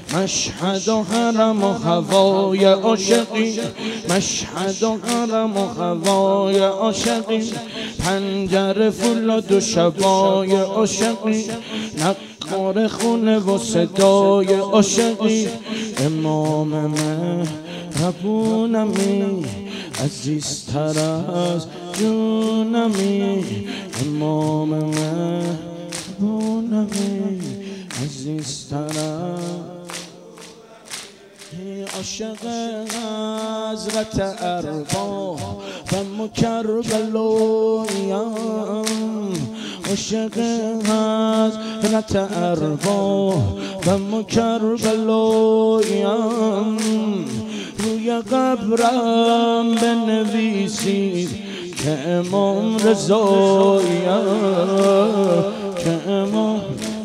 مشهد و حرم و هوای عاشقی، مشهد و حرم و هوای عاشقی، پنجره فولاد و شبای عاشقی، نقار خونه و صدای عاشقی، امام مهربونمی عزیزتر از جونمی، امام مهربونمی عزیزتر از عاشق حضرت ارواح و مکربلویم، عاشق حضرت ارواح و مکربلویم، روی قبرم بنویسید که امام رضایم، که امام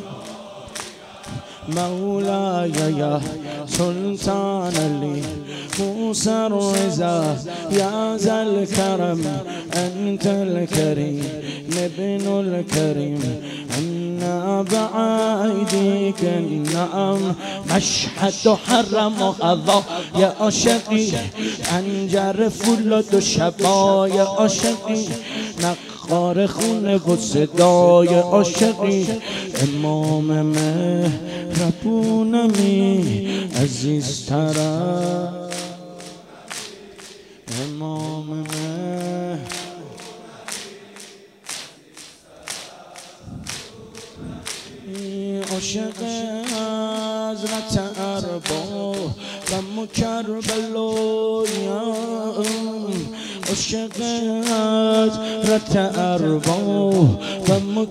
مولاي يا سلطان علي موسى الرضا يا ذا الكرم أنت الكريم ابن الكريم أنا بعيدك النعم، مشهد و حرم و هوا يا عاشقی، پنجره فولاد و شبای عاشقی، نقار خونه و صدای عاشقی، امام مهربونمی عزیزتر از امام عاشق حضرت ارواح و مکربلویم، عاشق حضرت ارواح و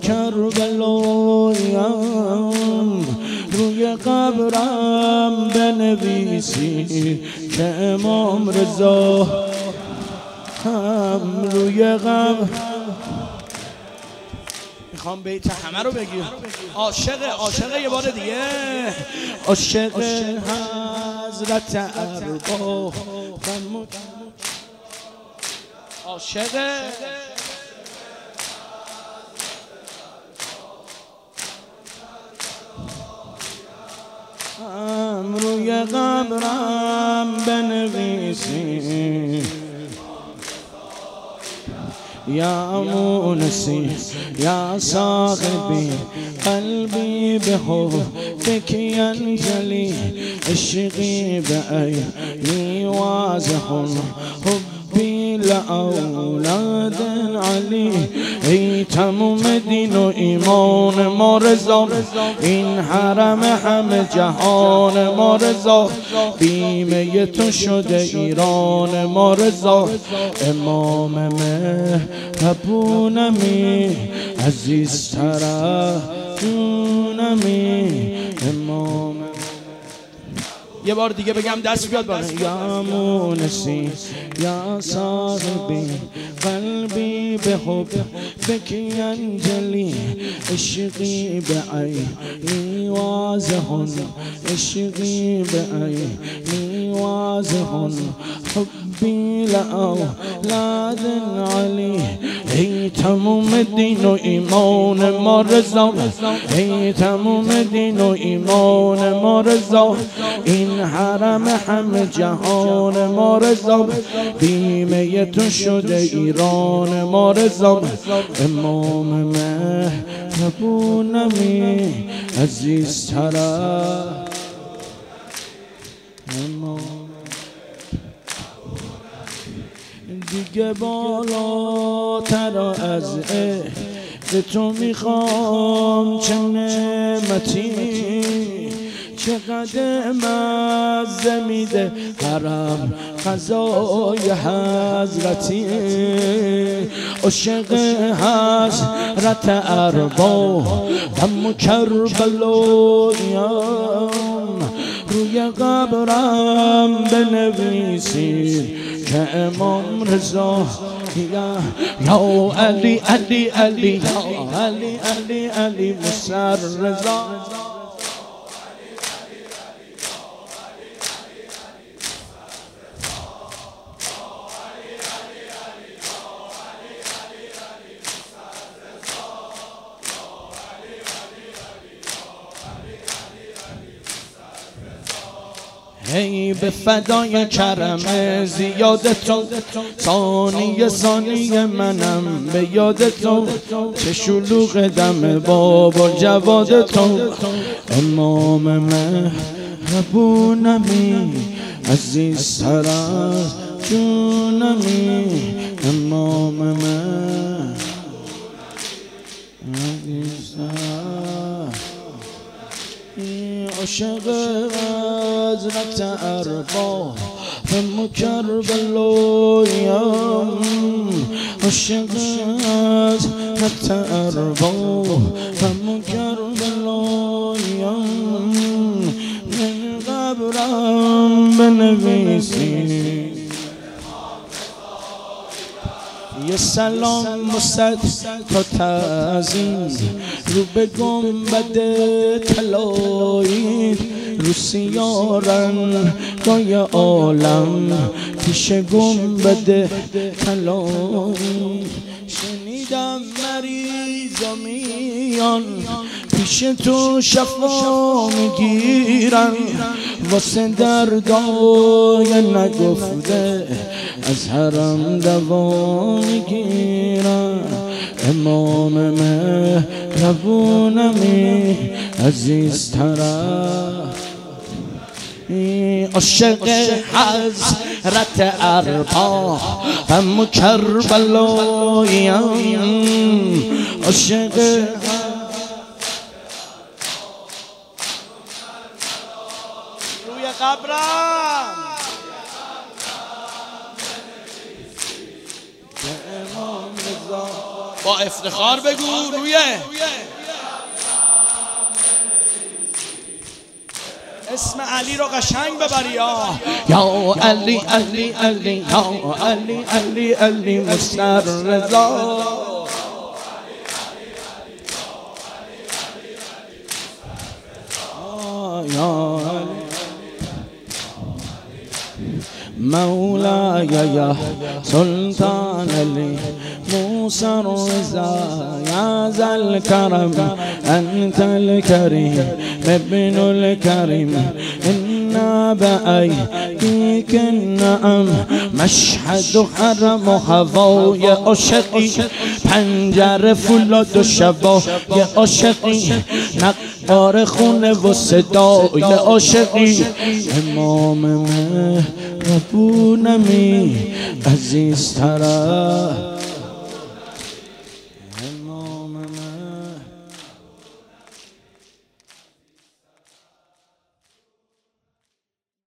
مکربلویم، روی قبرم بنویسی که امام رضا هم روی قبر. میخوام بیت همه رو بگی. عاشق یه بار دیگه، عاشق حضرت ارواح عاشق روی قبرم بنویسی یا مونسی یا صاحبی قلبی به حبک ینجلی، عشقی بعینی واضح حبی لأولاد علی، ای تموم دین و ایمان ما رضا، این حرم همه جهان ما رضا، بیمه تو شده ایران ما رضا، امام مهربونمی عزیزتر از جونمی، امام. یه بار دیگه بگم دست بیاد بالا. یا مونسی یا صاحبی قلبی به حبک ینجلی، عشقی بعینی واضح عشقی بعینی واضح حبی لأولاد علی، ای تموم دین و ایمان ما رضا، ای تموم دین و ایمان ما رضا، این حرم همه جهان ما رضا، بیمه تو شده ایران ما رضا، امام مهربونمی عزیزتر از امام. دیگه بالاتر از عهد تو میخوام چه نعمتی، چقدر مزه میده حرم غذای حضرتی، عاشق حضرت ارواح و مکربلویم، روی قبرم بنویسید که امام رضا یا علی علی علی یا علی علی علی موسی رضا. ای به فدای کرم زیاد تو، ثانیه ثانیه منم به یاد تو، چه شلوغ دم باب الجواد تو. امام مهربونمی عزیزتر از جونمی، امام عاشق حضرت ارباب کربلاییم، عاشق حضرت ارباب کربلاییم. من قبرم بنویسی یه سلام مصد تا تعظیم، رو به گنبد طلایی، رو سیارن گای عالم پیش گنبد طلایی. شنیدم مریضا میان پیش تو شفا میگیرن، واسه دردای نگفته از حرم دوا میگیرن. امام مهربونمی عزیزتر عاشق حضرت ارباب کربلاییم، عاشق روی قبرم با افتخار بگو روی اسم علی رو قشنگ ببری. یا علی علی علی یا علی علی علی مستر رضا، یا مولاي يا سلطان علي موسى الرضا، يا ذا الكرم أنت الكريم ابن الكريم، إنا بأيديك النعم مشهد حرم و هوا. یه عاشقی پنجره فولاد و شبا، یه عاشقی نقار خونه و صدا، یه عاشقی امام مهربونمی عزیزتر